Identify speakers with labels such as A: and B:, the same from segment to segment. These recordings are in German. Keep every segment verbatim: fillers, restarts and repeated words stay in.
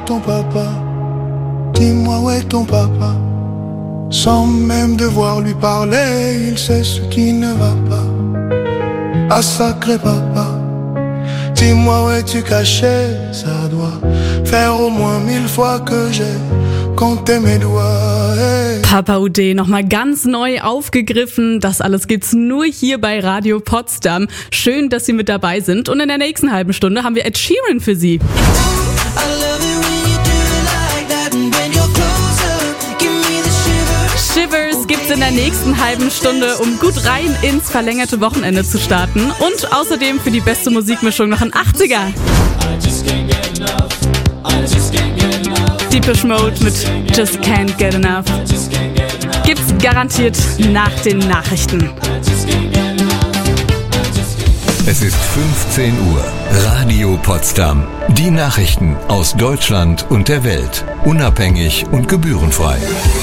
A: ton papa? Dis-moi où est ton papa? Sans même devoir lui parler, il sait ce qui ne va pas. Ah sacré papa, dis-moi où es-tu caché? Ça doit faire au moins mille fois que j'ai compté mes doigts. Hey.
B: Papa U D nochmal ganz neu aufgegriffen. Das alles gibt's nur hier bei Radio Potsdam. Schön, dass Sie mit dabei sind. Und in der nächsten halben Stunde haben wir Ed Sheeran für Sie. Shivers gibt's in der nächsten halben Stunde, um gut rein ins verlängerte Wochenende zu starten. Und außerdem für die beste Musikmischung noch ein achtziger. Depeche Mode mit Just Can't Get Enough. Gibt's garantiert nach den Nachrichten.
C: Es ist fünfzehn Uhr. Radio Potsdam. Die Nachrichten aus Deutschland und der Welt. Unabhängig und gebührenfrei.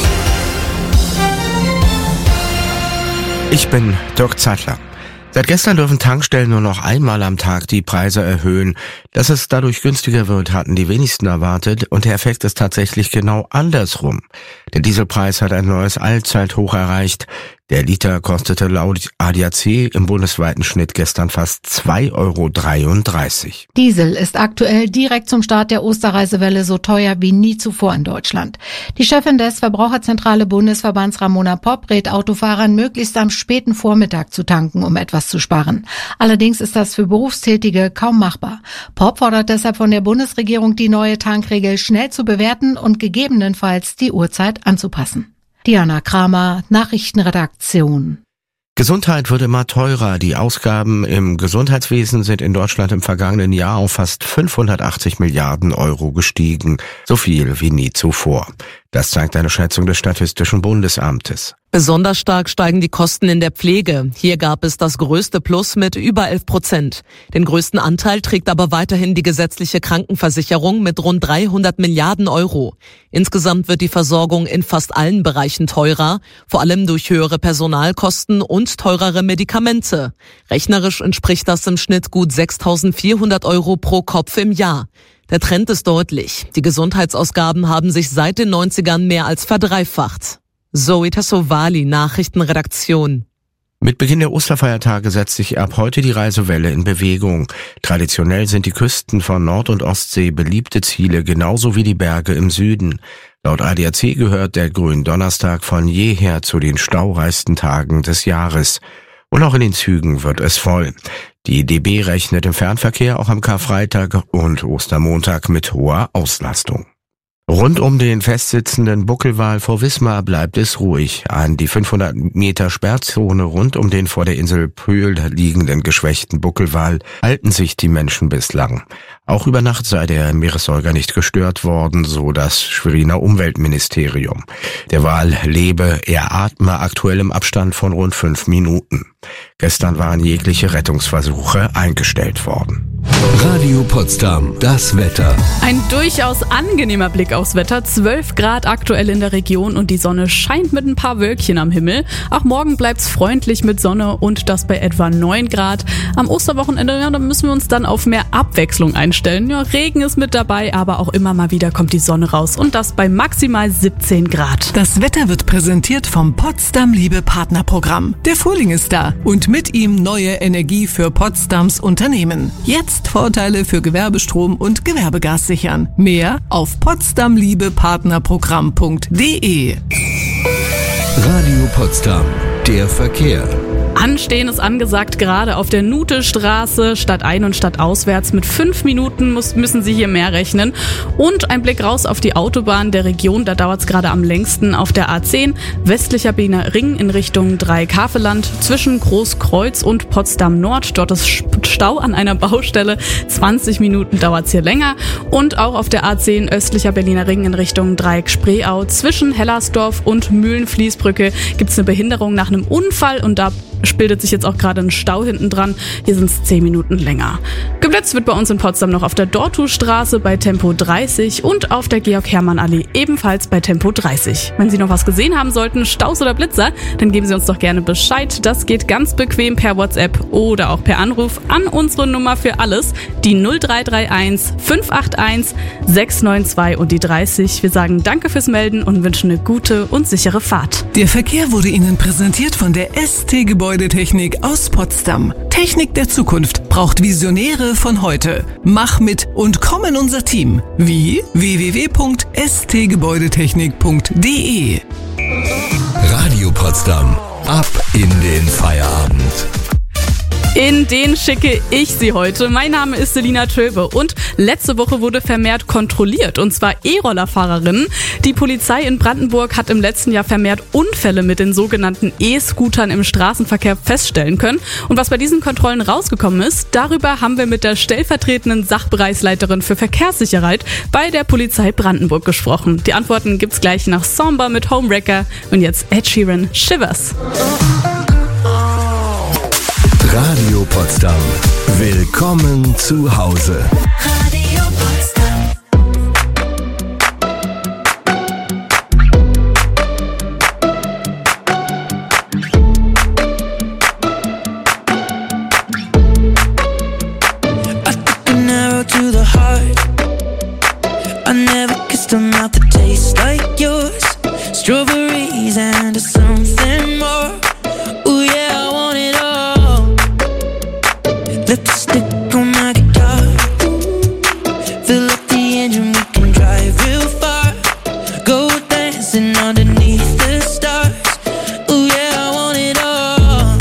D: Ich bin Dirk Zeitler. Seit gestern dürfen Tankstellen nur noch einmal am Tag die Preise erhöhen. Dass es dadurch günstiger wird, hatten die wenigsten erwartet und der Effekt ist tatsächlich genau andersrum. Der Dieselpreis hat ein neues Allzeithoch erreicht. Der Liter kostete laut A D A C im bundesweiten Schnitt gestern fast zwei Euro dreiunddreißig.
E: Diesel ist aktuell direkt zum Start der Osterreisewelle so teuer wie nie zuvor in Deutschland. Die Chefin des Verbraucherzentrale Bundesverbands Ramona Popp rät Autofahrern möglichst am späten Vormittag zu tanken, um etwas zu sparen. Allerdings ist das für Berufstätige kaum machbar. Popp fordert deshalb von der Bundesregierung, die neue Tankregel schnell zu bewerten und gegebenenfalls die Uhrzeit anzupassen. Diana Kramer, Nachrichtenredaktion.
D: Gesundheit wird immer teurer. Die Ausgaben im Gesundheitswesen sind in Deutschland im vergangenen Jahr auf fast fünfhundertachtzig Milliarden Euro gestiegen. So viel wie nie zuvor. Das zeigt eine Schätzung des Statistischen Bundesamtes.
F: Besonders stark steigen die Kosten in der Pflege. Hier gab es das größte Plus mit über elf Prozent. Den größten Anteil trägt aber weiterhin die gesetzliche Krankenversicherung mit rund dreihundert Milliarden Euro. Insgesamt wird die Versorgung in fast allen Bereichen teurer, vor allem durch höhere Personalkosten und teurere Medikamente. Rechnerisch entspricht das im Schnitt gut sechstausendvierhundert Euro pro Kopf im Jahr. Der Trend ist deutlich. Die Gesundheitsausgaben haben sich seit den neunzigern mehr als verdreifacht. Zoe Tassovali, Nachrichtenredaktion.
D: Mit Beginn der Osterfeiertage setzt sich ab heute die Reisewelle in Bewegung. Traditionell sind die Küsten von Nord- und Ostsee beliebte Ziele, genauso wie die Berge im Süden. Laut A D A C gehört der Gründonnerstag von jeher zu den staureichsten Tagen des Jahres. Und auch in den Zügen wird es voll. Die D B rechnet im Fernverkehr auch am Karfreitag und Ostermontag mit hoher Auslastung. Rund um den festsitzenden Buckelwal vor Wismar bleibt es ruhig. An die fünfhundert Meter Sperrzone rund um den vor der Insel Pöhl liegenden geschwächten Buckelwal halten sich die Menschen bislang. Auch über Nacht sei der Meeressäuger nicht gestört worden, so das Schweriner Umweltministerium. Der Wal lebe, er atme aktuell im Abstand von rund fünf Minuten. Gestern waren jegliche Rettungsversuche eingestellt worden.
C: Radio Potsdam, das Wetter.
B: Ein durchaus angenehmer Blick aufs Wetter. zwölf Grad aktuell in der Region und die Sonne scheint mit ein paar Wölkchen am Himmel. Auch morgen bleibt's freundlich mit Sonne und das bei etwa neun Grad. Am Osterwochenende, ja, da müssen wir uns dann auf mehr Abwechslung einstellen. Ja, Regen ist mit dabei, aber auch immer mal wieder kommt die Sonne raus und das bei maximal siebzehn Grad.
G: Das Wetter wird präsentiert vom Potsdam Liebe Partnerprogramm. Der Frühling ist da und mit ihm neue Energie für Potsdams Unternehmen. Jetzt Vorteile für Gewerbestrom und Gewerbegas sichern. Mehr auf potsdamliebepartnerprogramm punkt de.
C: Radio Potsdam, der Verkehr.
B: Anstehen ist angesagt, gerade auf der Nutestraße, stadtein- und stadtauswärts. Mit fünf Minuten muss, müssen Sie hier mehr rechnen. Und ein Blick raus auf die Autobahn der Region, da dauert es gerade am längsten auf der A zehn, westlicher Berliner Ring in Richtung Dreikafeland, zwischen Großkreuz und Potsdam Nord. Dort ist Stau an einer Baustelle, zwanzig Minuten dauert es hier länger. Und auch auf der A zehn, östlicher Berliner Ring in Richtung Dreieck-Spreeau, zwischen Hellersdorf und Mühlenfließbrücke gibt es eine Behinderung nach einem Unfall und da bildet sich jetzt auch gerade ein Stau hinten dran. Hier sind es zehn Minuten länger. Geblieben Geblitzt wird bei uns in Potsdam noch auf der Dortustraße bei Tempo dreißig und auf der Georg-Hermann-Allee ebenfalls bei Tempo dreißig. Wenn Sie noch was gesehen haben sollten, Staus oder Blitzer, dann geben Sie uns doch gerne Bescheid. Das geht ganz bequem per WhatsApp oder auch per Anruf an unsere Nummer für alles, die null drei drei eins fünf acht eins sechs neun zwei und die dreißig. Wir sagen danke fürs Melden und wünschen eine gute und sichere Fahrt.
G: Der Verkehr wurde Ihnen präsentiert von der S T Gebäudetechnik aus Potsdam. Technik der Zukunft braucht Visionäre von heute. Mach mit und komm in unser Team. Wie? w w w punkt s t gebäudetechnik punkt d e.
C: Radio Potsdam. Ab in den Feierabend.
B: In den schicke ich Sie heute. Mein Name ist Selina Töbe und letzte Woche wurde vermehrt kontrolliert, und zwar E-Rollerfahrerinnen. Die Polizei in Brandenburg hat im letzten Jahr vermehrt Unfälle mit den sogenannten E-Scootern im Straßenverkehr feststellen können. Und was bei diesen Kontrollen rausgekommen ist, darüber haben wir mit der stellvertretenden Sachbereichsleiterin für Verkehrssicherheit bei der Polizei Brandenburg gesprochen. Die Antworten gibt's gleich nach Somber mit Homewrecker und jetzt Ed Sheeran, Shivers.
C: Radio Potsdam. Willkommen zu Hause.
H: Radio Potsdam.
I: I took an arrow to the heart. I never kissed a mouth that tastes like yours. Strawberries and something more. Ooh yeah, I want it all. Lipstick on my guitar. Fill up the engine, we can drive real far. Go dancing underneath the stars. Ooh yeah, I want it all.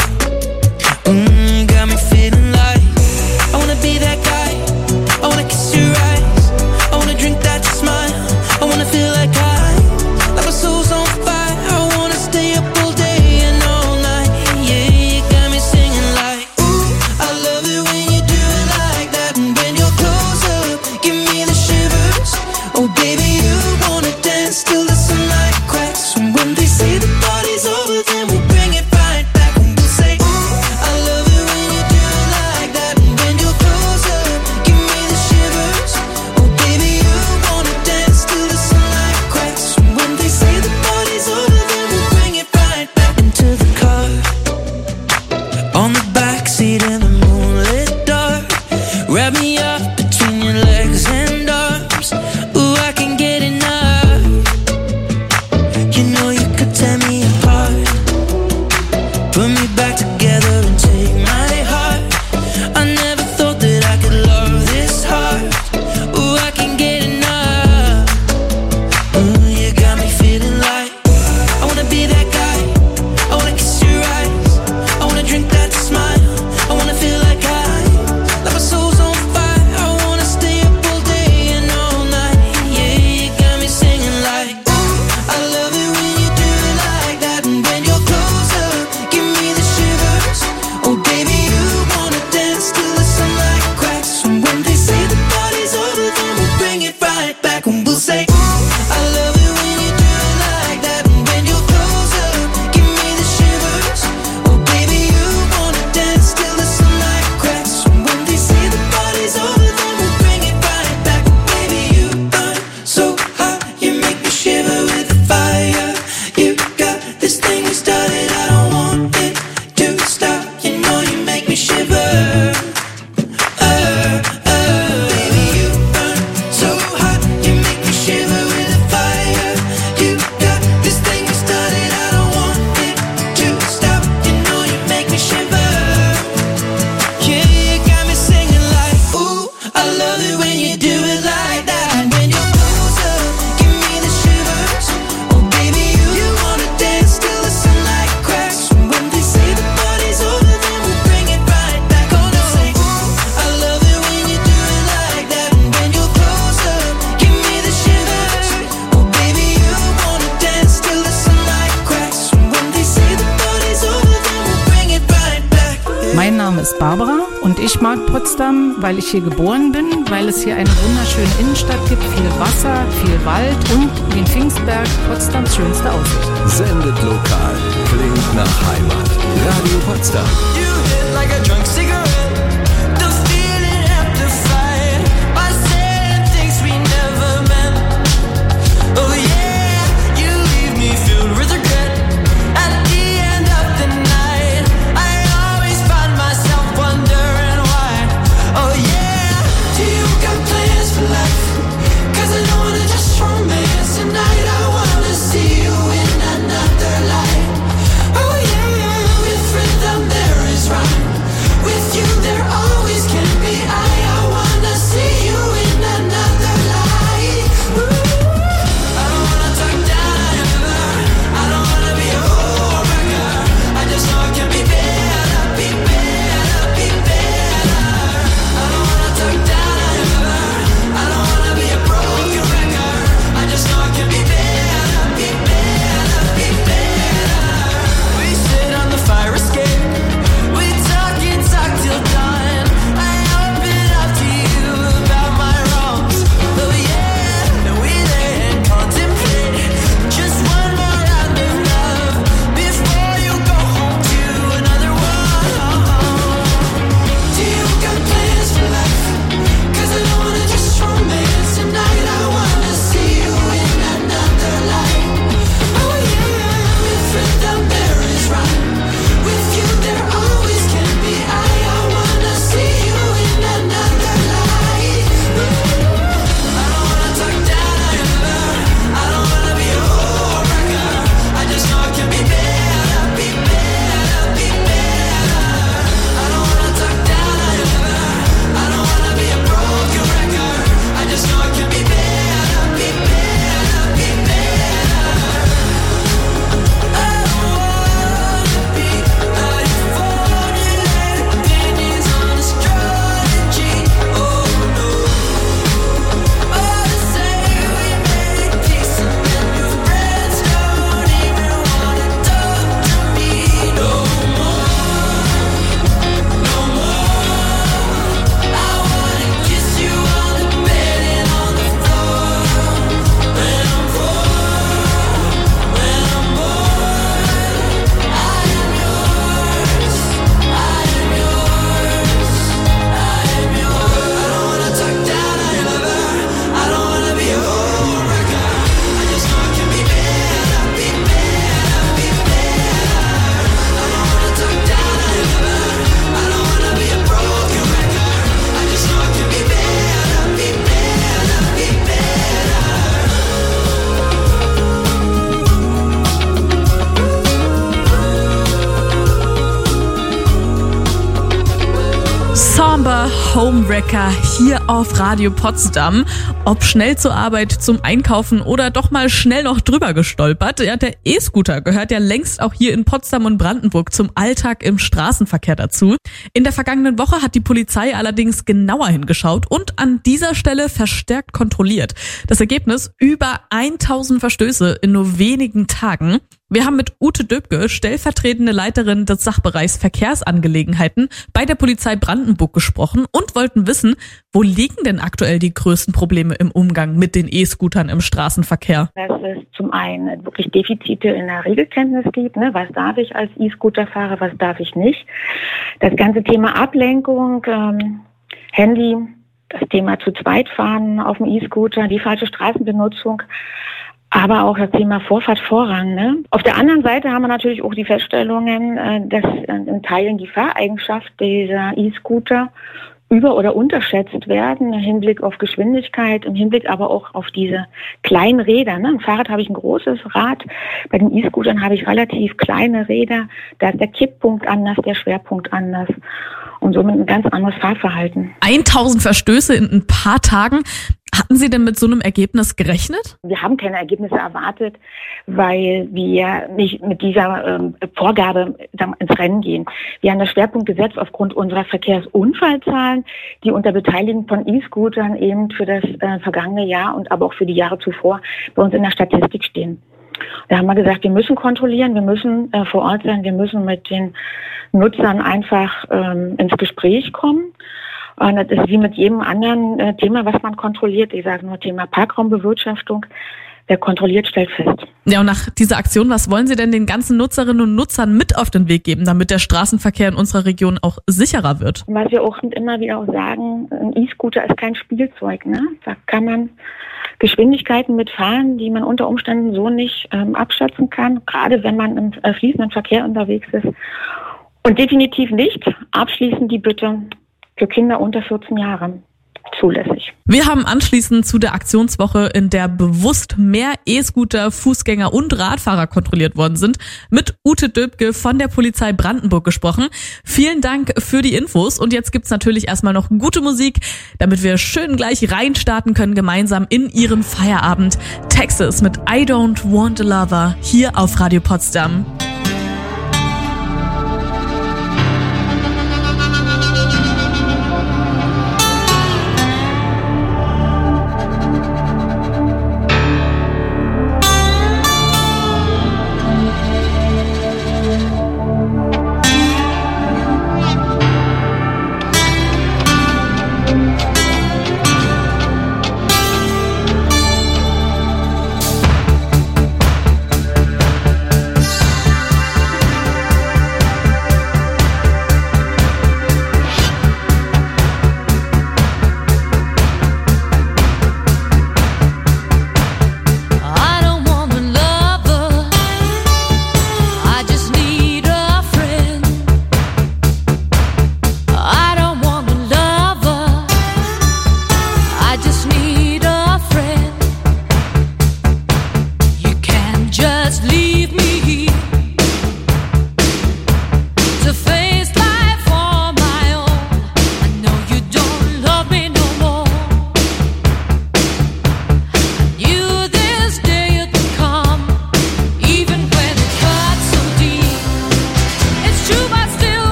I: Mm, got me feeling like I wanna be that guy. I wanna kiss your eyes. I wanna drink that smile. I wanna feel like I, like my soul's on fire. I wanna stay up all day and all night. Yeah, you got me singing like, ooh, I love it when you do it like that. And when you're close up, give me the shivers. Oh baby, you wanna dance till the sunlight cracks. And when they say the party's over, then we'll bring it right back. And we'll say, ooh, I love it when you do it like that. And when you're close up, give me the shivers. Oh baby, you wanna dance till the sunlight cracks. And when they say the party's over, then we'll bring it right back into the car. On the backseat in the moonlit dark. Wrap me up between your legs and arms. Ooh, I can get enough. You know you could tear me apart. Put me back together and take my heart. I never thought that I could love this hard. Ooh, I can get enough. Ooh, you got me feeling like I wanna be that guy. I wanna kiss your eyes. I wanna drink that smile. I wanna feel like I, like my soul's on fire. I wanna stay up all day and all night. Yeah, you got me singing like, ooh, I love it when you do it like that. And when you're close up, give me the shivers. Oh baby, you wanna dance till the sunlight cracks. And when they say the party's over, then we'll bring it right back. And we'll say, ooh, I love it when you do it like that. And when you're close up, give me the shivers. Oh baby, you wanna dance till the sunlight cracks. And when they say the party's over, then we'll bring it right back. Baby, you burn so hot, you make me shiver with the fire. You got this thing we started, I don't want it to stop. You know you make me shiver. Uh, uh, baby, you burn so hot, you make me shiver with the fire. You got this thing we started, I don't want it to stop. You know you make me shiver. Yeah, you got me singing like, ooh, I love it when you do it like that. And when you're close up, give me the shivers. Oh baby, you, you wanna dance till the sunlight cracks. And when they say the party's over, then we'll bring it right back. Oh no, say, ooh, I love it when you do it like that. And when you're close up, give me the shivers. Oh baby, you wanna dance till the sunlight cracks. And when they say the party's over, then we'll bring it right back.
J: Mein Name ist Barbara und ich mag Potsdam, weil ich hier geboren bin, weil es hier eine wunderschöne Innenstadt gibt, viel Wasser, viel Wald und wie in Pfingstberg Potsdams schönste Aussicht.
C: Sendet lokal. Klingt nach Heimat. Radio Potsdam.
I: You hit like a drunk cigarette. The feeling after
B: Somber Homewrecker hier auf Radio Potsdam. Ob schnell zur Arbeit, zum Einkaufen oder doch mal schnell noch drüber gestolpert. Ja, der E-Scooter gehört ja längst auch hier in Potsdam und Brandenburg zum Alltag im Straßenverkehr dazu. In der vergangenen Woche hat die Polizei allerdings genauer hingeschaut und an dieser Stelle verstärkt kontrolliert. Das Ergebnis: über tausend Verstöße in nur wenigen Tagen. Wir haben mit Ute Döbke, stellvertretende Leiterin des Sachbereichs Verkehrsangelegenheiten bei der Polizei Brandenburg, gesprochen und wollten wissen, wo liegen denn aktuell die größten Probleme im Umgang mit den E-Scootern im Straßenverkehr?
K: Dass es zum einen wirklich Defizite in der Regelkenntnis gibt, ne? Was darf ich als E-Scooter-Fahrer, was darf ich nicht. Das ganze Thema Ablenkung, ähm, Handy, das Thema zu zweit fahren auf dem E-Scooter, die falsche Straßenbenutzung. Aber auch das Thema Vorfahrt, Vorrang. Ne? Auf der anderen Seite haben wir natürlich auch die Feststellungen, dass in Teilen die Fahreigenschaft dieser E-Scooter über- oder unterschätzt werden im Hinblick auf Geschwindigkeit, im Hinblick aber auch auf diese kleinen Räder. Ne? Im Fahrrad habe ich ein großes Rad, bei den E-Scootern habe ich relativ kleine Räder. Da ist der Kipppunkt anders, der Schwerpunkt anders. Und somit ein ganz anderes Fahrverhalten.
B: tausend Verstöße in ein paar Tagen. Hatten Sie denn mit so einem Ergebnis gerechnet?
K: Wir haben keine Ergebnisse erwartet, weil wir nicht mit dieser ähm, Vorgabe ins Rennen gehen. Wir haben das Schwerpunkt gesetzt aufgrund unserer Verkehrsunfallzahlen, die unter Beteiligung von E-Scootern eben für das äh, vergangene Jahr und aber auch für die Jahre zuvor bei uns in der Statistik stehen. Da haben wir gesagt, wir müssen kontrollieren, wir müssen äh, vor Ort sein, wir müssen mit den Nutzern einfach ähm, ins Gespräch kommen. Und das ist wie mit jedem anderen äh, Thema, was man kontrolliert. Ich sage nur Thema Parkraumbewirtschaftung. Wer kontrolliert, stellt fest.
B: Ja, und nach dieser Aktion, was wollen Sie denn den ganzen Nutzerinnen und Nutzern mit auf den Weg geben, damit der Straßenverkehr in unserer Region auch sicherer wird?
K: Was wir auch immer wieder auch sagen, ein E-Scooter ist kein Spielzeug. Ne? Da kann man Geschwindigkeiten mitfahren, die man unter Umständen so nicht ähm, abschätzen kann, gerade wenn man im äh, fließenden Verkehr unterwegs ist. Und definitiv nicht abschließend die Bitte für Kinder unter vierzehn Jahre zulässig.
B: Wir haben anschließend zu der Aktionswoche, in der bewusst mehr E-Scooter, Fußgänger und Radfahrer kontrolliert worden sind, mit Ute Döbke von der Polizei Brandenburg gesprochen. Vielen Dank für die Infos und jetzt gibt's natürlich erstmal noch gute Musik, damit wir schön gleich reinstarten können gemeinsam in Ihren Feierabend. Texas mit I Don't Want a Lover hier auf Radio Potsdam.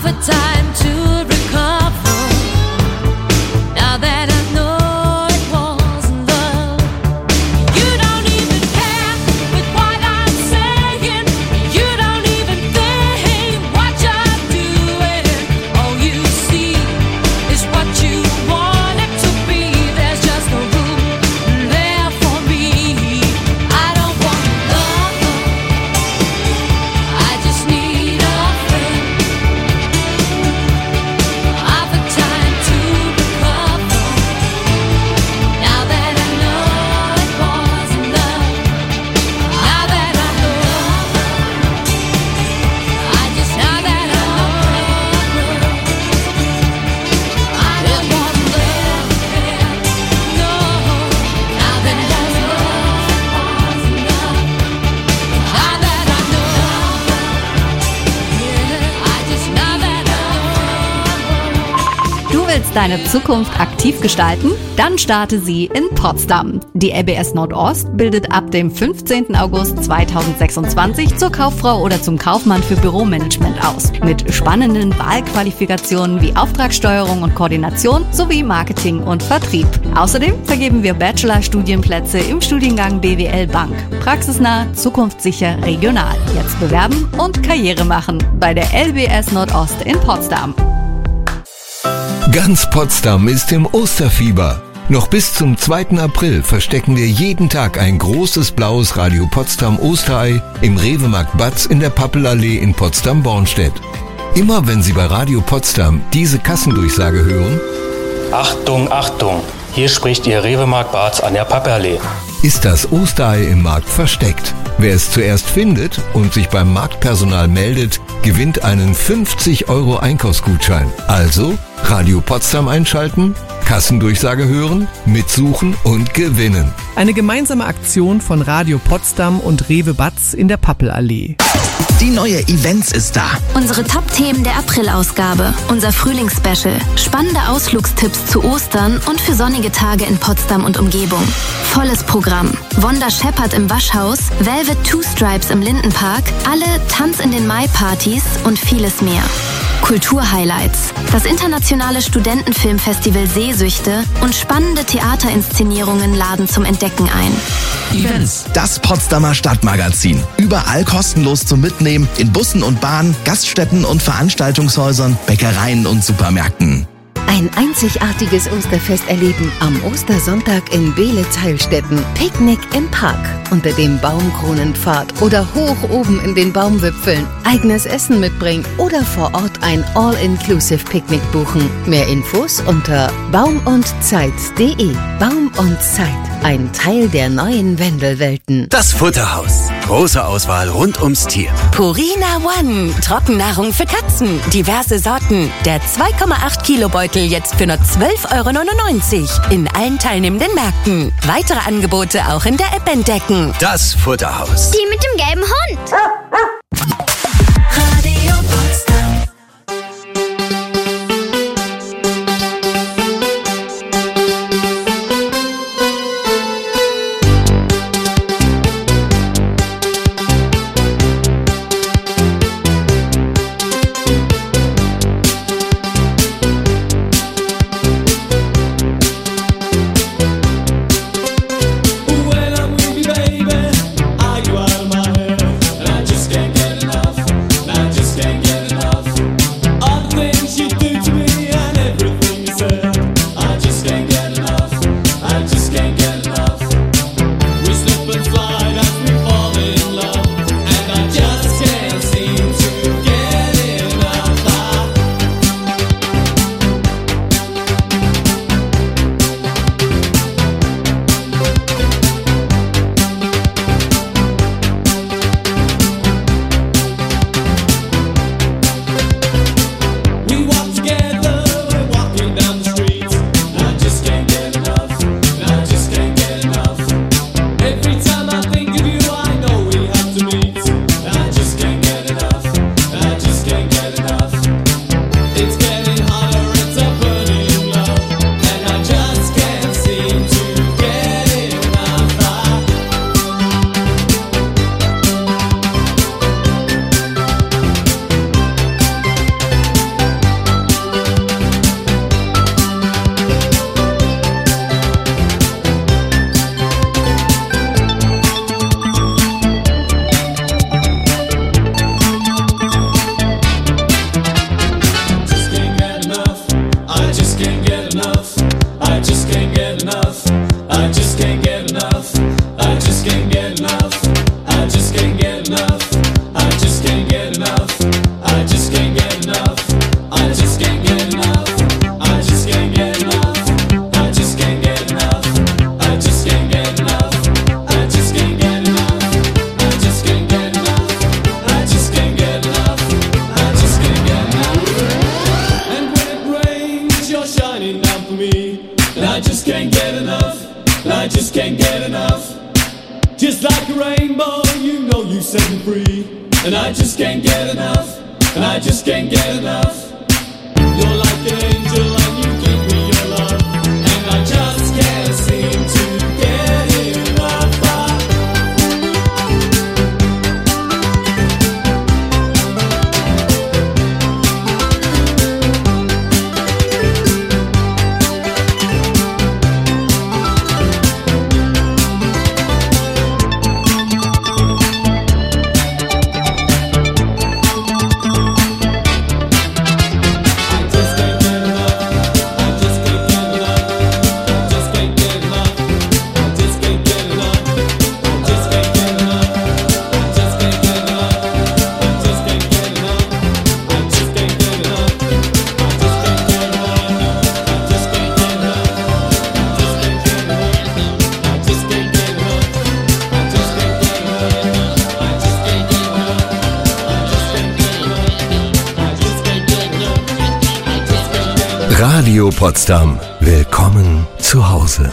L: offer time to recover. Now that I know it wasn't love, you don't even care with what I'm saying. You don't even think what you're doing. All you see is what you want it to be. There's just no room there for me. I don't want love, I just need a friend. Offer time to recover. Now that I know it wasn't love, now that I know, I just now that I know, I don't want love, no. Now that I know it wasn't love, now that I know, I just now that I know.
M: Du willst deine Zukunft aktiv gestalten? Dann starte sie in Potsdam. Die L B S Nordost bildet ab dem fünfzehnten August zweitausendsechsundzwanzig zur Kauffrau oder zum Kaufmann für Büromanagement aus. Mit spannenden Wahlqualifikationen wie Auftragssteuerung und Koordination sowie Marketing und Vertrieb. Außerdem vergeben wir Bachelor-Studienplätze im Studiengang B W L Bank. Praxisnah, zukunftssicher, regional. Jetzt bewerben und Karriere machen bei der L B S Nordost in Potsdam.
C: Ganz Potsdam ist im Osterfieber. Noch bis zum zweiten April verstecken wir jeden Tag ein großes blaues Radio Potsdam Osterei im Rewe-Markt Batz in der Pappelallee in Potsdam-Bornstedt. Immer wenn Sie bei Radio Potsdam diese Kassendurchsage hören,
N: Achtung, Achtung, hier spricht Ihr Rewe-Markt Batz an der Pappelallee,
C: ist das Osterei im Markt versteckt. Wer es zuerst findet und sich beim Marktpersonal meldet, gewinnt einen fünfzig Euro Einkaufsgutschein. Also Radio Potsdam einschalten, Kassendurchsage hören, mitsuchen und gewinnen.
G: Eine gemeinsame Aktion von Radio Potsdam und Rewe Batz in der Pappelallee.
O: Die neue Events ist da.
P: Unsere Top-Themen der April-Ausgabe. Unser Frühlingsspecial. Spannende Ausflugstipps zu Ostern und für sonnige Tage in Potsdam und Umgebung. Volles Programm. Wanda Shepard im Waschhaus, Velvet Two Stripes im Lindenpark, alle Tanz in den Mai-Partys und vieles mehr. Kulturhighlights. Das internationale Studentenfilmfestival Sehsüchte und spannende Theaterinszenierungen laden zum Entdecken ein.
O: Events. Das Potsdamer Stadtmagazin. Überall kostenlos zum Mitnehmen in Bussen und Bahnen, Gaststätten und Veranstaltungshäusern, Bäckereien und Supermärkten.
Q: Ein einzigartiges Osterfest erleben am Ostersonntag in Beelitz-Heilstätten. Picknick im Park, unter dem Baumkronenpfad oder hoch oben in den Baumwipfeln. Eigenes Essen mitbringen oder vor Ort ein All-Inclusive-Picknick buchen. Mehr Infos unter baumundzeit punkt de. Baum und Zeit, ein Teil der neuen Wendelwelten.
R: Das Futterhaus. Große Auswahl rund ums Tier.
S: Purina One. Trockennahrung für Katzen. Diverse Sorten. Der zwei Komma acht Kilo Beutel jetzt für nur zwölf Euro neunundneunzig. In allen teilnehmenden Märkten. Weitere Angebote auch in der App entdecken.
R: Das Futterhaus.
T: Die mit dem gelben Hund.
H: Radio Potsdam.
I: When I'm with you, baby, I you are my head. I just
T: I just can't get enough. Just like a rainbow, you know you set me free. And I just can't get enough. And I just can't get enough. You're like an angel and you give me your love. And I just can't seem to get enough.
C: Radio Potsdam. Willkommen zu Hause.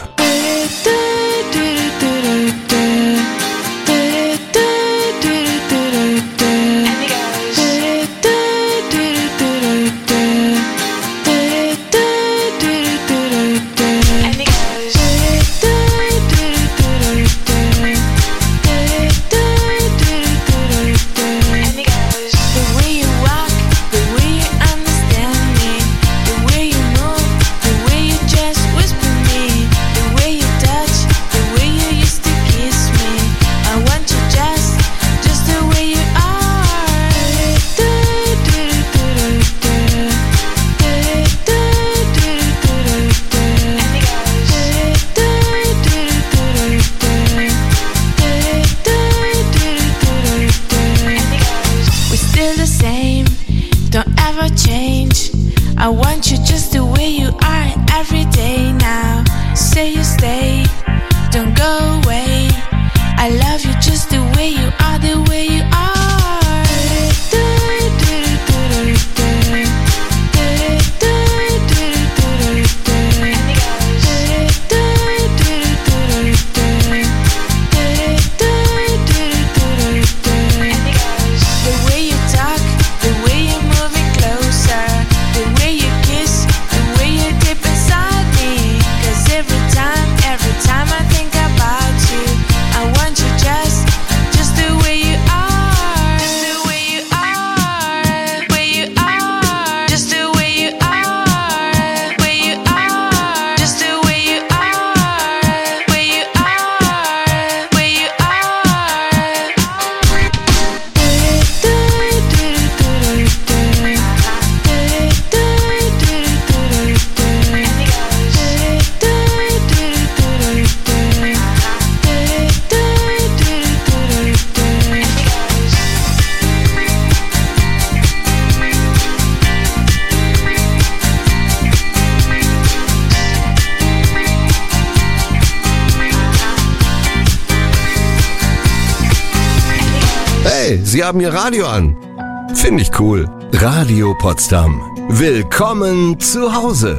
C: Hey, Sie haben Ihr Radio an. Finde ich cool. Radio Potsdam. Willkommen zu Hause.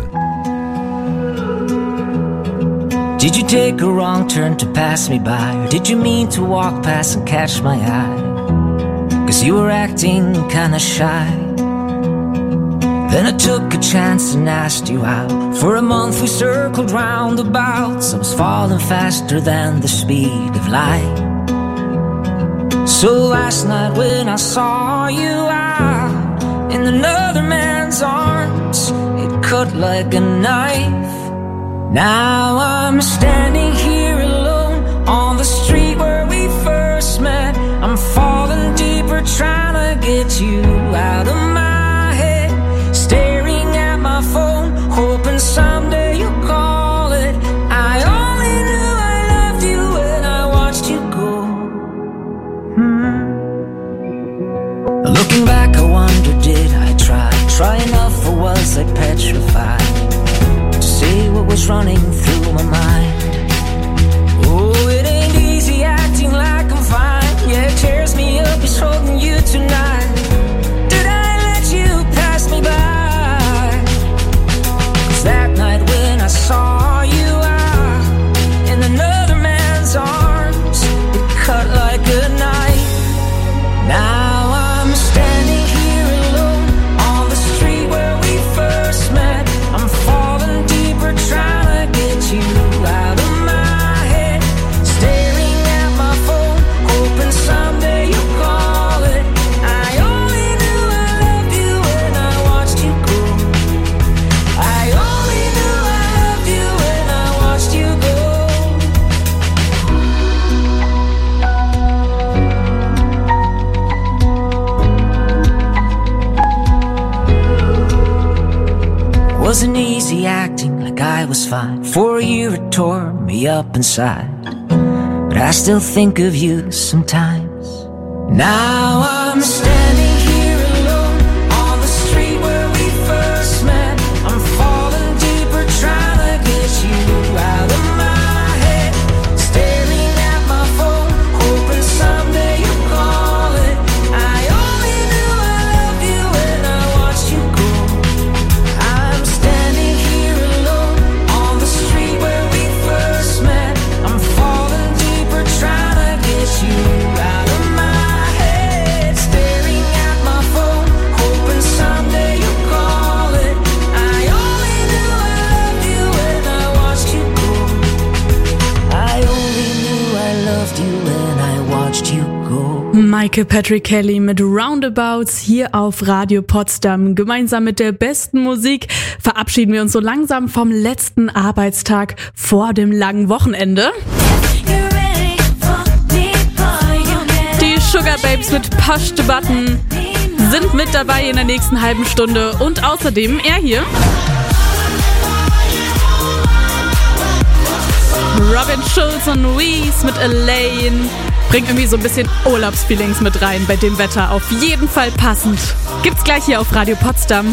U: Did you take a wrong turn to pass me by? Or did you mean to walk past and catch my eye? Cause you were acting kinda shy. Then I took a chance and asked you out. For a month we circled roundabouts. I was falling faster than the speed of light. So last night when I saw you out in another man's arms, it cut like a knife. Now I'm standing here alone on the street where we first met. I'm falling deeper trying to get you out of my head. Staring at my phone, hoping someday you'll call it. I only knew I loved you when I watched you go. Hmm. Looking back, I wonder, did I try? Try enough, or was I petrified to say what was running through my mind? Oh, it ain't easy acting like I'm fine. Yeah, it tears me up, it's holding you tonight. Did I let you pass me by? Cause that night when I saw you out in the night, Wasn't easy acting like I was fine. For a year it tore me up inside, but I still think of you sometimes. Now I'm standing here alone on the street where we first met. I'm falling deeper trying to get you out of my head. Staring at my phone, hoping someday you'll call it. I only knew I loved you when I watched you go. I'm standing here alone on the street where we first met. I'm falling deeper trying to get you out of my head. Staring at my phone, hoping someday you'll call it. I only knew I loved you when I watched you go. I only knew I loved you when I watched you go.
B: Michael Patrick Kelly mit Roundabouts hier auf Radio Potsdam. Gemeinsam mit der besten Musik verabschieden wir uns so langsam vom letzten Arbeitstag vor dem langen Wochenende. Die Sugar Babes mit Push the Button sind mit dabei in der nächsten halben Stunde und außerdem er hier. Robin Schulz und Louise mit Elaine bringt irgendwie so ein bisschen Urlaubsfeelings mit rein bei dem Wetter. Auf jeden Fall passend. Gibt's gleich hier auf Radio Potsdam.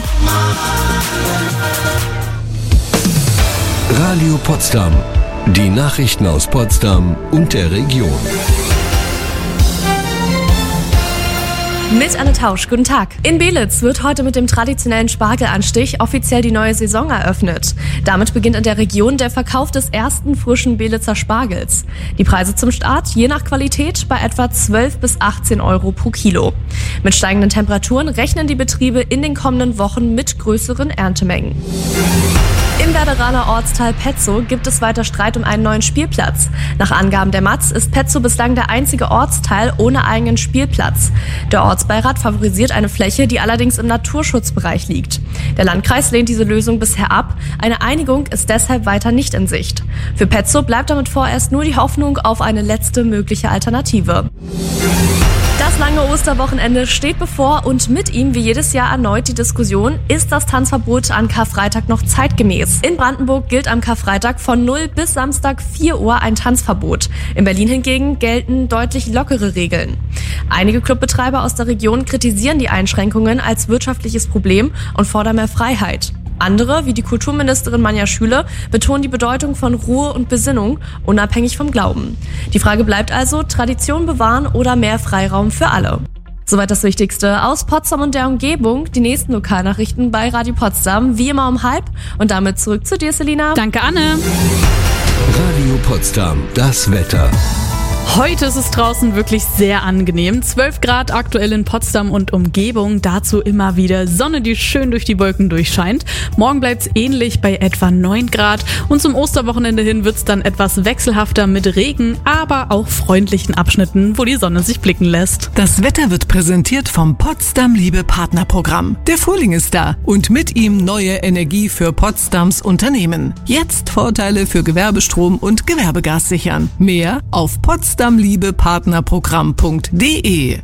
C: Radio Potsdam. Die Nachrichten aus Potsdam und der Region.
A: Mit Anne Tausch, guten Tag. In Belitz wird heute mit dem traditionellen Spargelanstich offiziell die neue Saison eröffnet. Damit beginnt in der Region der Verkauf des ersten frischen Belitzer Spargels. Die Preise zum Start, je nach Qualität, bei etwa zwölf bis achtzehn Euro pro Kilo. Mit steigenden Temperaturen rechnen die Betriebe in den kommenden Wochen mit größeren Erntemengen. Im Werderaner Ortsteil Petzow gibt es weiter Streit um einen neuen Spielplatz. Nach Angaben der Matz ist Petzow bislang der einzige Ortsteil ohne eigenen Spielplatz. Der Ortsbeirat favorisiert eine Fläche, die allerdings im Naturschutzbereich liegt. Der Landkreis lehnt diese Lösung bisher ab. Eine Einigung ist deshalb weiter nicht in Sicht. Für Petzow bleibt damit vorerst nur die Hoffnung auf eine letzte mögliche Alternative. Das lange Osterwochenende steht bevor und mit ihm wie jedes Jahr erneut die Diskussion, ist das Tanzverbot an Karfreitag noch zeitgemäß? In Brandenburg gilt am Karfreitag von null bis Samstag vier Uhr ein Tanzverbot. In Berlin hingegen gelten deutlich lockere Regeln. Einige Clubbetreiber aus der Region kritisieren die Einschränkungen als wirtschaftliches Problem und fordern mehr Freiheit. Andere, wie die Kulturministerin Manja Schüle, betonen die Bedeutung von Ruhe und Besinnung, unabhängig vom Glauben. Die Frage bleibt also, Tradition bewahren oder mehr Freiraum für alle. Soweit das Wichtigste aus Potsdam und der Umgebung. Die nächsten Lokalnachrichten bei Radio Potsdam, wie immer um halb. Und damit zurück zu dir, Selina.
B: Danke, Anne.
C: Radio Potsdam, das Wetter.
B: Heute ist es draußen wirklich sehr angenehm. zwölf Grad aktuell in Potsdam und Umgebung. Dazu immer wieder Sonne, die schön durch die Wolken durchscheint. Morgen bleibt es ähnlich bei etwa neun Grad. Und zum Osterwochenende hin wird es dann etwas wechselhafter mit Regen, aber auch freundlichen Abschnitten, wo die Sonne sich blicken lässt.
G: Das Wetter wird präsentiert vom Potsdam Liebe Partnerprogramm. Der Frühling ist da und mit ihm neue Energie für Potsdams Unternehmen. Jetzt Vorteile für Gewerbestrom und Gewerbegas sichern. Mehr auf potsdam liebe partnerprogramm punkt de.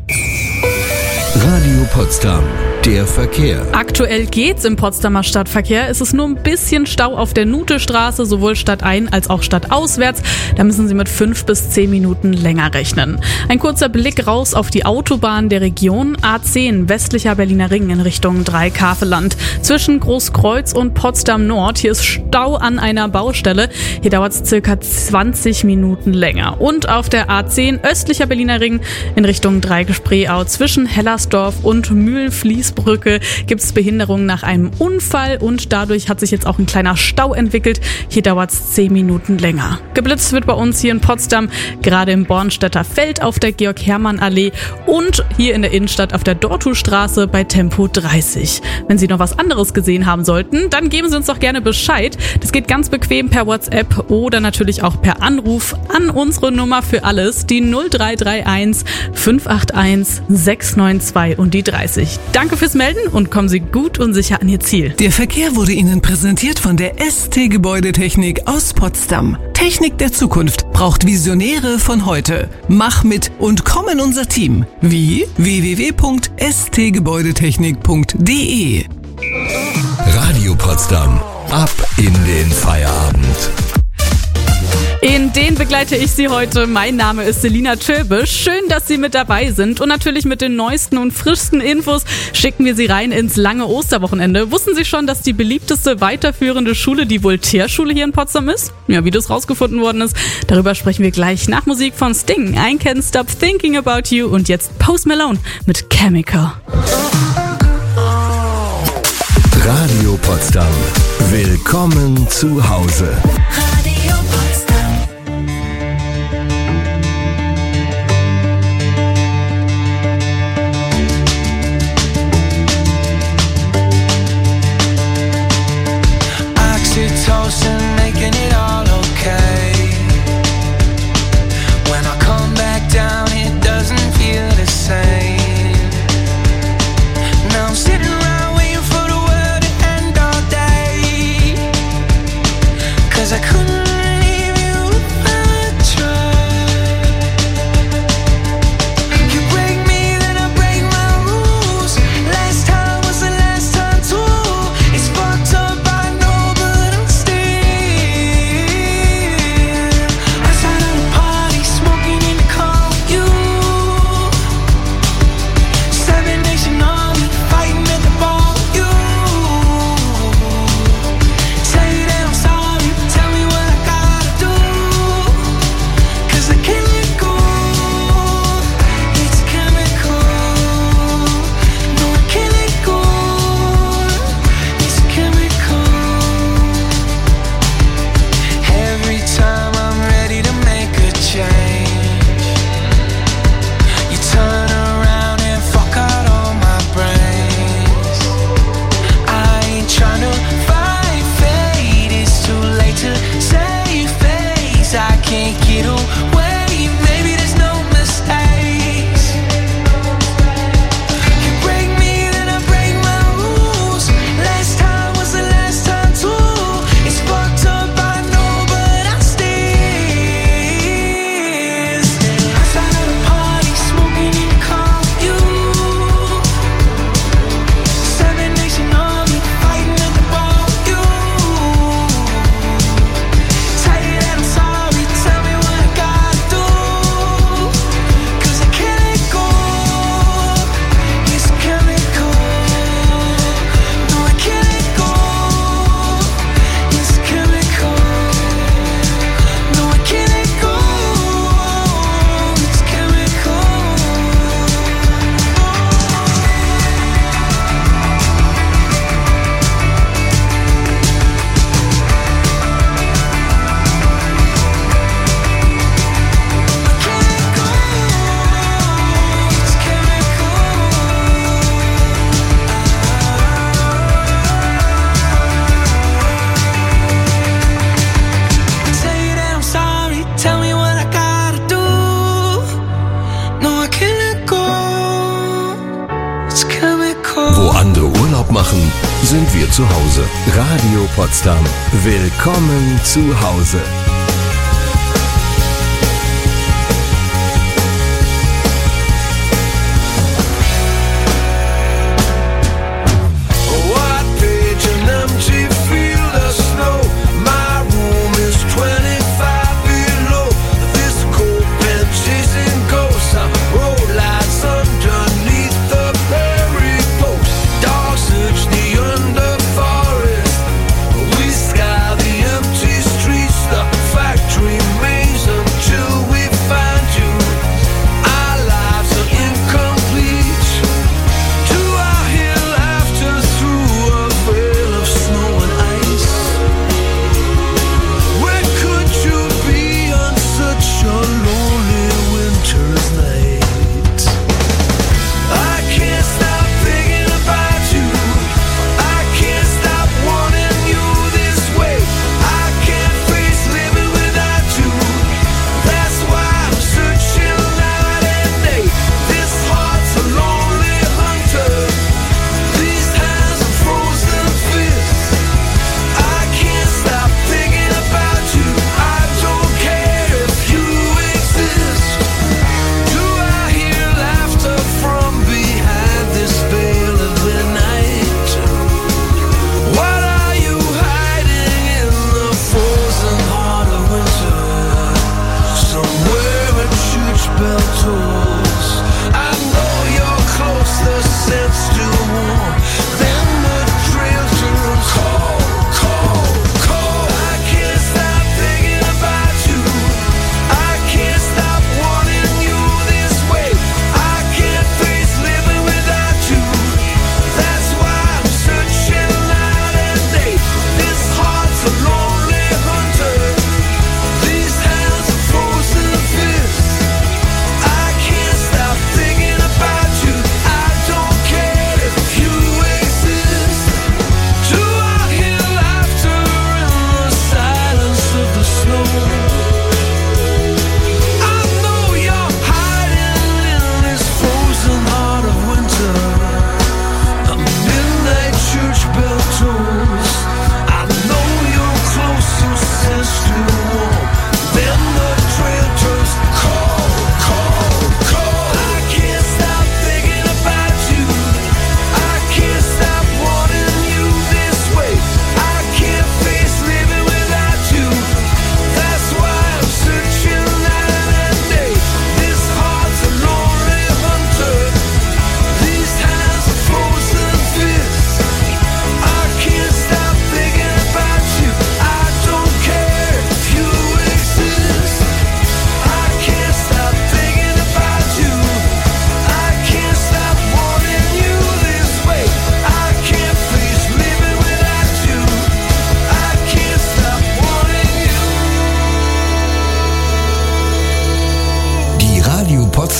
C: Radio Potsdam, der Verkehr.
B: Aktuell geht's im Potsdamer Stadtverkehr. Es ist nur ein bisschen Stau auf der Nutestraße, sowohl stadtein als auch stadtauswärts. Da müssen Sie mit fünf bis zehn Minuten länger rechnen. Ein kurzer Blick raus auf die Autobahn der Region. A zehn, westlicher Berliner Ring in Richtung Dreikafeland. Zwischen Großkreuz und Potsdam Nord. Hier ist Stau an einer Baustelle. Hier dauert es circa zwanzig Minuten länger. Und auf der A zehn, östlicher Berliner Ring in Richtung Dreigespreeau. Zwischen Hellersdorf und Mühlenfließbrücke gibt es Behinderungen nach einem Unfall und dadurch hat sich jetzt auch ein kleiner Stau entwickelt. Hier dauert es zehn Minuten länger. Geblitzt wird bei uns hier in Potsdam, gerade im Bornstädter Feld auf der Georg-Hermann-Allee und hier in der Innenstadt auf der Dortustraße bei Tempo dreißig. Wenn Sie noch was anderes gesehen haben sollten, dann geben Sie uns doch gerne Bescheid. Das geht ganz bequem per WhatsApp oder natürlich auch per Anruf an unsere Nummer für alles, die null drei drei eins fünf acht eins sechs neun zwei und die dreißig. Danke fürs Melden und kommen Sie gut und sicher an Ihr Ziel.
G: Der Verkehr wurde Ihnen präsentiert von der S T Gebäudetechnik aus Potsdam. Technik der Zukunft braucht Visionäre von heute. Mach mit und komm in unser Team. Wie? w w w punkt s t gebäudetechnik punkt de.
C: Radio Potsdam. Ab in den Feierabend.
B: In den begleite ich Sie heute. Mein Name ist Selina Töbe. Schön, dass Sie mit dabei sind. Und natürlich mit den neuesten und frischsten Infos schicken wir Sie rein ins lange Osterwochenende. Wussten Sie schon, dass die beliebteste weiterführende Schule die Voltaire-Schule hier in Potsdam ist? Ja, wie das rausgefunden worden ist, darüber sprechen wir gleich nach Musik von Sting. I Can't Stop Thinking About You und jetzt Post Malone mit Chemical.
C: Radio Potsdam. Willkommen zu Hause.
H: Radio Potsdam.
I: Oxytocin making it all okay. When I come back down, it doesn't feel the same. Now I'm sitting around waiting for the world to end all day. 'Cause I couldn't leave you if I tried. You break me, then I break my rules. Last time was the last time too. It's fucked up, I know, but I'm still outside of the party, smoking in the car with you. Seven Nation Army, fighting at the bar with you. Tell you that I'm sorry, tell me what I gotta do. 'Cause I can't let go. It's chemical. No, I can't let go. It's chemical. Every time I'm ready to make a change, you turn around and fuck out all my brains. I ain't tryna fight fate, it's too late to save face. I can't get away, maybe there's no mistakes. You break me, then I break my rules. Last time was the last time too. It's fucked up, I know, but I'm still outside of the party, smoking in the car with you. Seven Nation Army, fighting at the bar with you. Tell you that I'm sorry, tell me what I gotta do. 'Cause I can't let go. It's chemical. No, I can't let go. It's chemical. No, I can't let go. It's chemical. Tell you that I'm sorry, tell me what I gotta do. No, I can't let go. It's chemical.
C: Wo andere Urlaub machen, sind wir zu Hause. Radio Potsdam. Willkommen zu Hause.
I: What page an empty field of snow. My room is twenty-five below. This cold pen chasing ghosts. I'm road lights underneath the prairie post. Dogs search the under forest. We sky the empty streets. The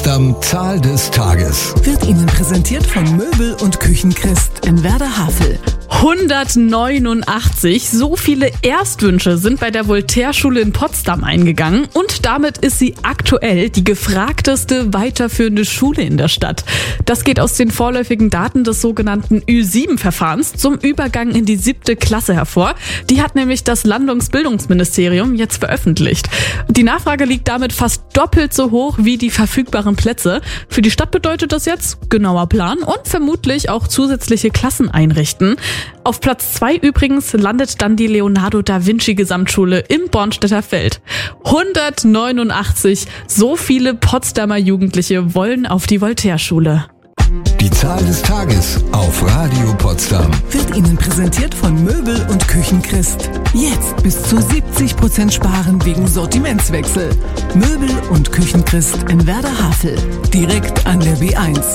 C: Potsdam Zahl des Tages.
G: Wird Ihnen präsentiert von Möbel und Küchenchrist in Werder-Havel.
B: hundertneunundachtzig, so viele Erstwünsche sind bei der Voltaire-Schule in Potsdam eingegangen und damit ist sie aktuell die gefragteste weiterführende Schule in der Stadt. Das geht aus den vorläufigen Daten des sogenannten Ü sieben Verfahrens zum Übergang in die siebte Klasse hervor. Die hat nämlich das Landungsbildungsministerium jetzt veröffentlicht. Die Nachfrage liegt damit fast doppelt so hoch wie die verfügbaren Plätze. Für die Stadt bedeutet das jetzt genauer Plan und vermutlich auch zusätzliche Klassen einrichten. Auf Platz zwei übrigens landet dann die Leonardo da Vinci Gesamtschule im Bornstedter Feld. hundertneunundachtzig, so viele Potsdamer Jugendliche wollen auf die Voltaire-Schule.
C: Die Zahl des Tages auf Radio Potsdam.
G: Wird Ihnen präsentiert von Möbel und Küchenchrist. Jetzt bis zu siebzig Prozent sparen wegen Sortimentswechsel. Möbel und Küchenchrist in Werder-Havel. Direkt an der B eins.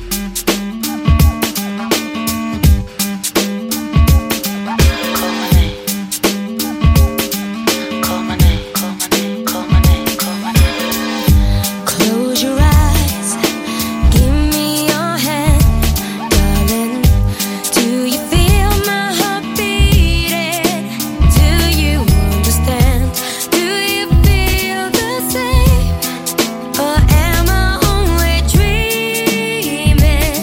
L: Close your eyes, give me your hand, darling. Do you feel my heart beating? Do you understand? Do you feel the same? Or am I only dreaming?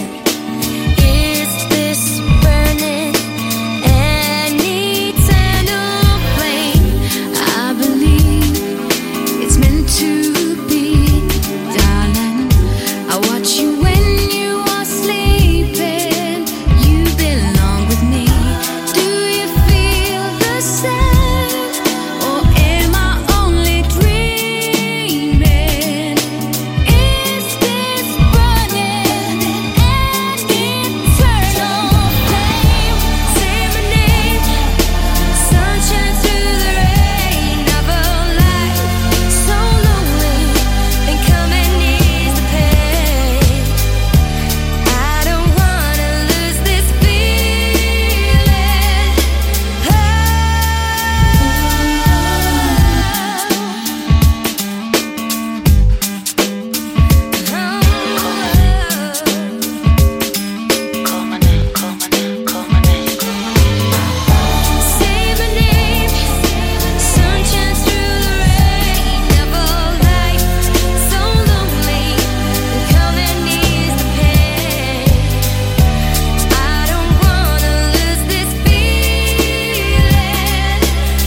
L: Is this burning an eternal flame? I believe it's meant to be, darling. I watch you when you are sleeping. You belong with me. Do you feel the same? Or am I only dreaming? Is this burning an eternal flame? Say my name, sunshine through the rain of a life so lonely, and coming is the pain. I don't wanna lose this feeling. Say my name, sunshine through the rain of a life so lonely, and coming is the pain. I don't wanna lose this feeling.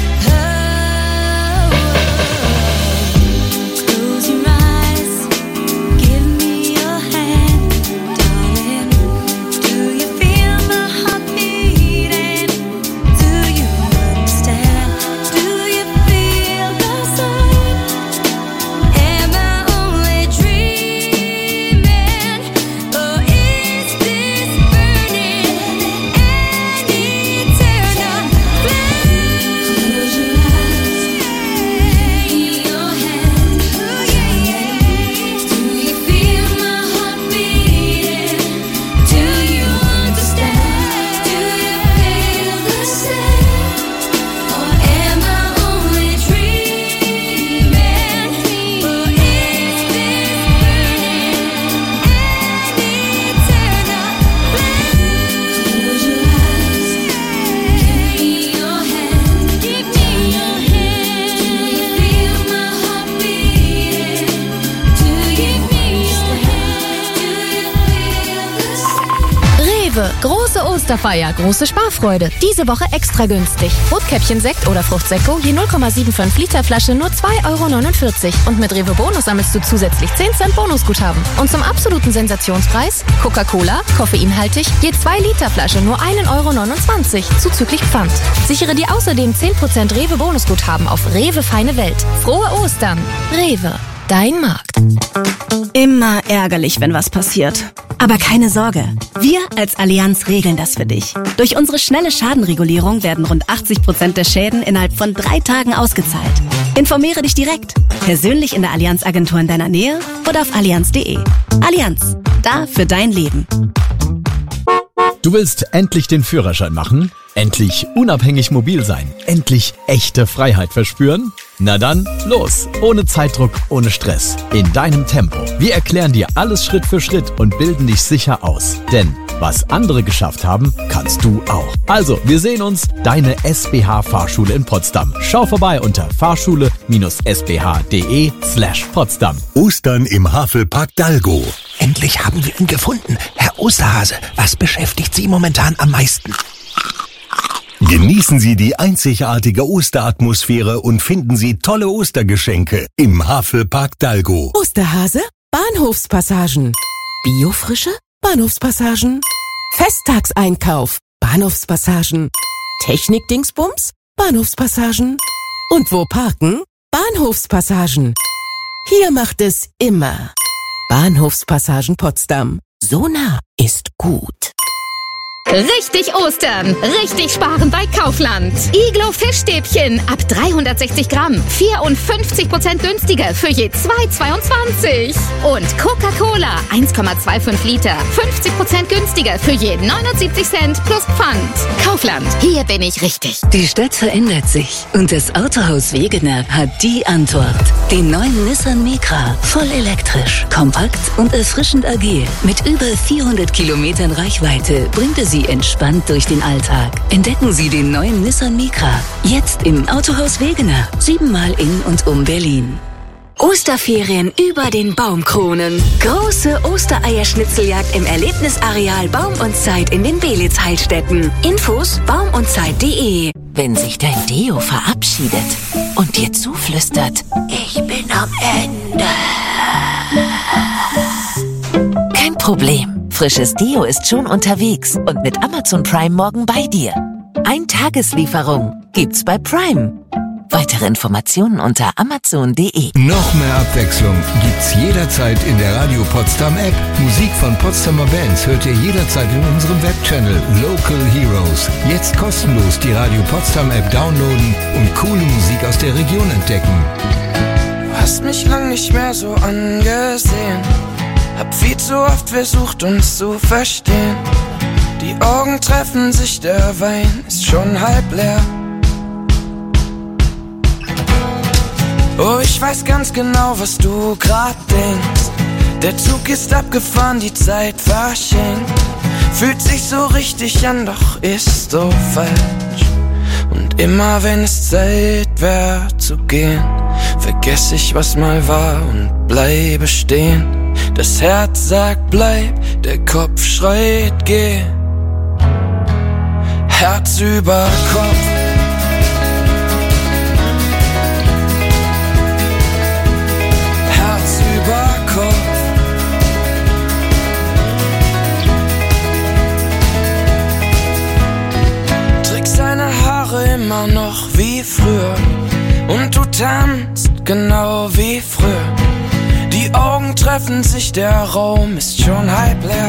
L: Close your eyes, give me your hand, darling. Do you feel my heart beating? Do you understand? Do you feel the same? Am I only dreaming? Or is this burning an eternal flame? Close your eyes, your hand, do you feel my heart beating? Do you understand? Do you feel the same? Or am I only dreaming? Or is this burning an eternal flame? Close your eyes, give me your hand, give me your hand. Do you feel my heart beating? Do you feel your hand? Do you feel the same?
P: Rewe, große Osterfeier, große Sparfreude. Diese Woche extra günstig. Rotkäppchen Sekt oder Fruchtsekko je null Komma fünfundsiebzig Liter Flasche nur zwei Euro neunundvierzig. Und mit Rewe Bonus sammelst du zusätzlich zehn Cent Bonusguthaben. Und zum absoluten Sensationspreis Coca-Cola, koffeinhaltig, je zwei Liter Flasche nur ein Euro neunundzwanzig, zuzüglich Pfand. Sichere dir außerdem zehn Prozent Rewe Bonusguthaben auf Rewe Feine Welt. Frohe Ostern. Rewe, dein Markt.
E: Immer ärgerlich, wenn was passiert. Aber keine Sorge, wir als Allianz regeln das für dich. Durch unsere schnelle Schadenregulierung werden rund achtzig Prozent der Schäden innerhalb von drei Tagen ausgezahlt. Informiere dich direkt, persönlich in der Allianz-Agentur in deiner Nähe oder auf allianz punkt de. Allianz, da für dein Leben.
V: Du willst endlich den Führerschein machen? Endlich unabhängig mobil sein? Endlich echte Freiheit verspüren? Na dann, los! Ohne Zeitdruck, ohne Stress. In deinem Tempo. Wir erklären dir alles Schritt für Schritt und bilden dich sicher aus. Denn was andere geschafft haben, kannst du auch. Also, wir sehen uns, deine S B H-Fahrschule in Potsdam. Schau vorbei unter fahrschule-sbh.de slash Potsdam.
D: Ostern im Havelpark Dalgo. Endlich haben wir ihn gefunden. Herr Osterhase, was beschäftigt Sie momentan am meisten? Genießen Sie die einzigartige Osteratmosphäre und finden Sie tolle Ostergeschenke im Havelpark Dalgo.
F: Osterhase, Bahnhofspassagen. Biofrische, Bahnhofspassagen. Festtagseinkauf, Bahnhofspassagen. Technikdingsbums, Bahnhofspassagen. Und wo parken? Bahnhofspassagen. Hier macht es immer Bahnhofspassagen Potsdam. So nah ist gut.
W: Richtig Ostern, richtig sparen bei Kaufland. Iglo Fischstäbchen ab dreihundertsechzig Gramm, vierundfünfzig Prozent günstiger für je zwei Euro zweiundzwanzig. Und Coca-Cola eins Komma fünfundzwanzig Liter, fünfzig Prozent günstiger für je neunundsiebzig Cent plus Pfand. Kaufland, hier bin ich richtig.
X: Die Stadt verändert sich und das Autohaus Wegener hat die Antwort. Den neuen Nissan Micra, voll elektrisch, kompakt und erfrischend agil. Mit über vierhundert Kilometern Reichweite bringt er Sie entspannt durch den Alltag. Entdecken Sie den neuen Nissan Micra. Jetzt im Autohaus Wegener. Siebenmal in und um Berlin.
W: Osterferien über den Baumkronen. Große Ostereierschnitzeljagd im Erlebnisareal Baum und Zeit in den Belitz-Heilstätten. Infos baumundzeit punkt de.
S: Wenn sich dein Deo verabschiedet und dir zuflüstert, ich bin am Ende. Kein Problem. Frisches Deo ist schon unterwegs und mit Amazon Prime morgen bei dir. Ein-Tageslieferung gibt's bei Prime. Weitere Informationen unter amazon punkt de.
C: Noch mehr Abwechslung gibt's jederzeit in der Radio Potsdam App. Musik von Potsdamer Bands hört ihr jederzeit in unserem Webchannel Local Heroes. Jetzt kostenlos die Radio Potsdam App downloaden und coole Musik aus der Region entdecken.
Y: Du hast mich lang nicht mehr so angesehen. Hab viel zu oft versucht, uns zu verstehen. Die Augen treffen sich, der Wein ist schon halb leer. Oh, ich weiß ganz genau, was du grad denkst. Der Zug ist abgefahren, die Zeit verschenkt. Fühlt sich so richtig an, doch ist so falsch. Und immer wenn es Zeit wär zu gehen, vergess ich, was mal war und bleibe stehen. Das Herz sagt bleib, der Kopf schreit geh. Herz über Kopf. Herz über Kopf. Trägst deine Haare immer noch wie früher und du tanzt genau wie früher. Die Augen treffen sich, der Raum ist schon halb leer.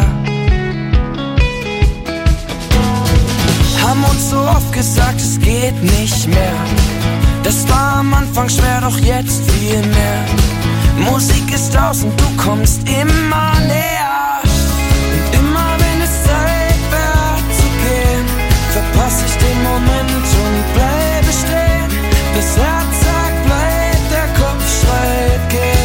Y: Haben uns so oft gesagt, es geht nicht mehr. Das war am Anfang schwer, doch jetzt viel mehr. Musik ist aus und du kommst immer näher. Und immer wenn es Zeit wär zu gehen, verpass ich den Moment und bleibe stehen. Das Herz sagt bleib, der Kopf schreit geh.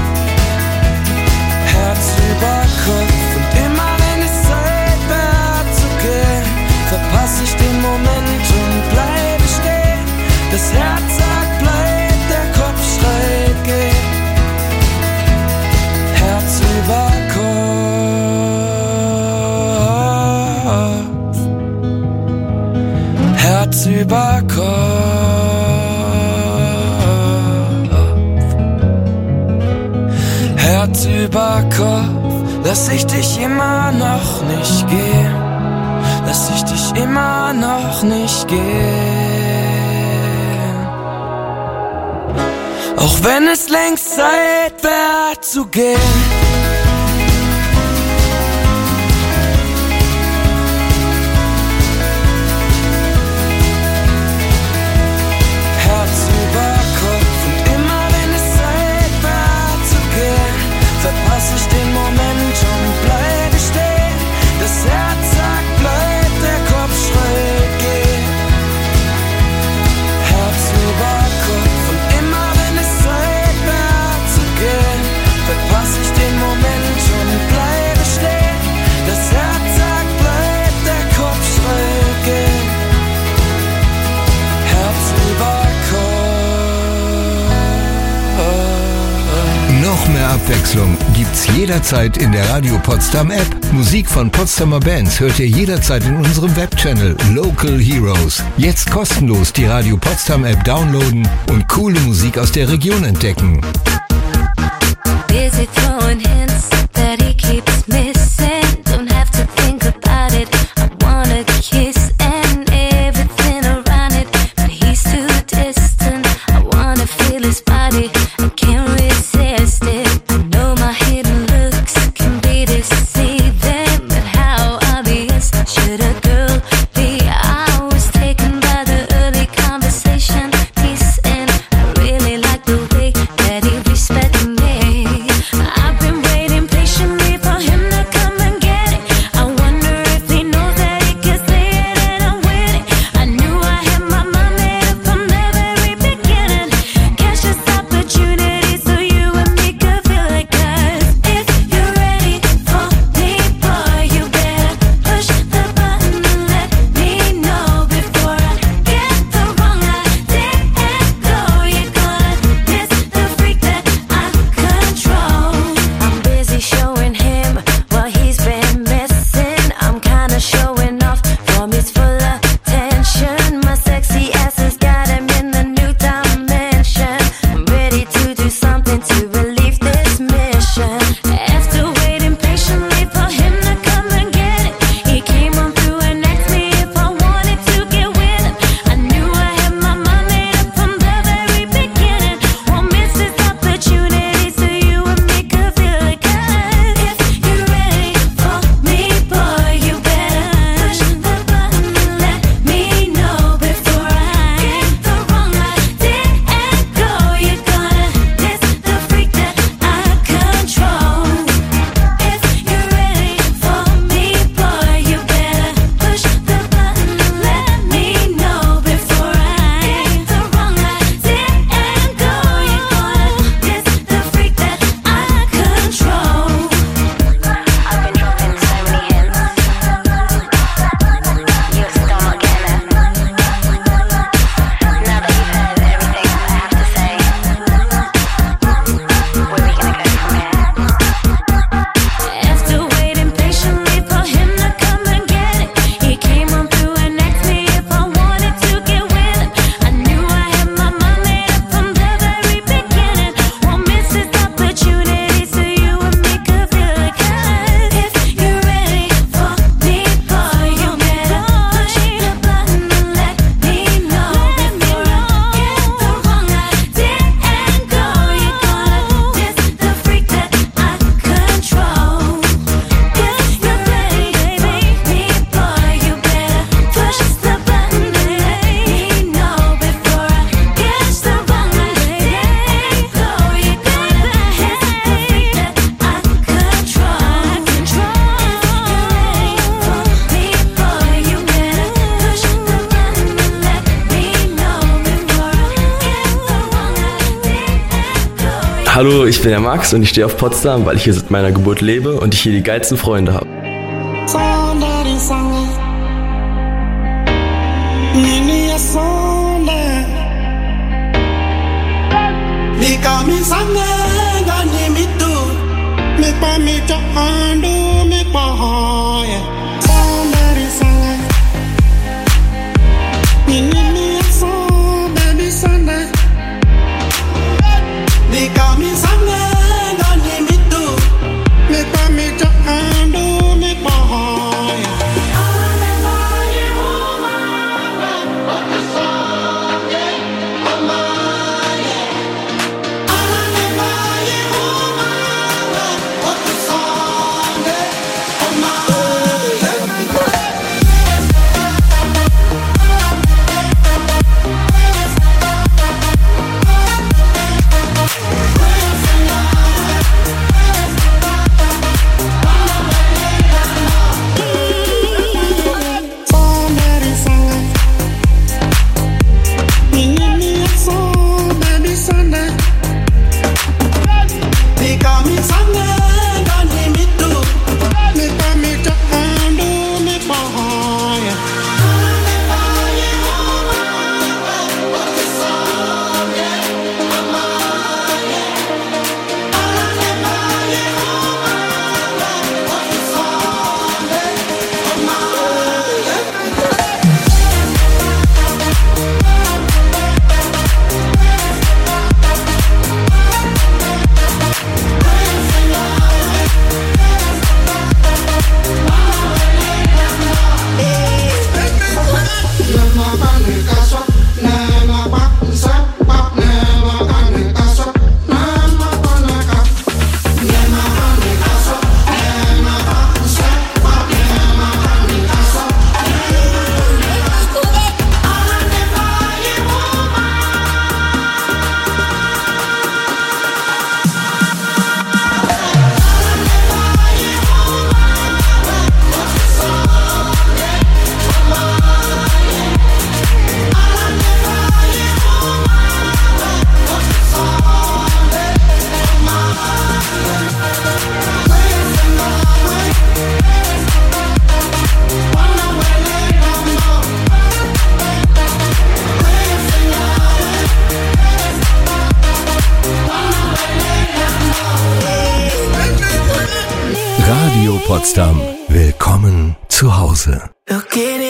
Y: Herz über Kopf und immer wenn es Zeit wär zu gehen, verpass ich den Moment und bleibe stehen. Das Herz sagt bleib, der Kopf schreit geh. Herz über Kopf. Herz über Kopf. Herz über Kopf, lass ich dich immer noch nicht gehen. Lass ich dich immer noch nicht gehen. Auch wenn es längst Zeit wär zu gehen. Herz über Kopf und immer wenn es Zeit wär zu gehen, verpass ich den Moment und bleibe stehen. Das Herz sagt bleib, der Kopf schreit geh. Herz über Kopf und immer
C: Abwechslung gibt's jederzeit in der Radio Potsdam App. Musik von Potsdamer Bands hört ihr jederzeit in unserem Webchannel Local Heroes. Jetzt kostenlos die Radio Potsdam App downloaden und coole Musik aus der Region entdecken.
L: Busy throwing hints that he keeps missing. Don't have to think about it. I wanna kiss and everything around it, but he's too distant. I wanna feel his body. I can't resist it. I know my hidden looks can be deceiving, but how obvious should a girl be? I was taken by the early conversation piece, and I really like the way that he respects me. I've been waiting patiently for him to come and get it. I wonder if he knows that he can say it and I'm winning. I knew I had my mind made up from the very beginning. Catch this opportunity so you and me could feel it. 'Cause if you're ready for me, boy, you better push the button and let me know before I get the wrong idea and go. You're gonna miss the freak that I control. I'm busy showing him what he's been missing. I'm kinda showing off from his full attention. My sexy ass has got him in the new dimension. I'm ready to do something to relieve this mission. After waiting patiently for him to come and get it, he came on through and asked me if I wanted to get with him. I knew I had my mind made up from the very beginning. Won't miss this opportunity so you and me could feel it. 'Cause if you're ready for me, boy, you better push the button and let me know before I get the wrong idea and go. You're gonna miss the freak that I control. If you're ready for me, boy, you better push the button and let me know before I get the wrong idea and go. You're gonna miss the freak that I control. I've been dropping so many hints. You're still not getting it. Now that you've heard everything I have to say, where are we gonna go from here? After waiting patiently for him to come and get it, he came on through and asked me if I wanted to get with him. I knew I had my mind made up from the very beginning. Won't miss this opportunity so you and me could feel it. 'Cause if you're ready for me, boy, you better push the button and let me know before I get the wrong idea and go. You're gonna miss the freak that I control. If you're ready for me, boy, you better push the button and let me know before I get the wrong idea and go. You're gonna miss the freak that I control. If you're ready for me, boy, you better push the button and let me know before I get the wrong idea and go.
J: Hallo, ich bin der Max und ich stehe auf Potsdam, weil ich hier seit meiner Geburt lebe und ich hier die geilsten Freunde habe.
C: Potsdam. Willkommen zu Hause.
I: Look at it.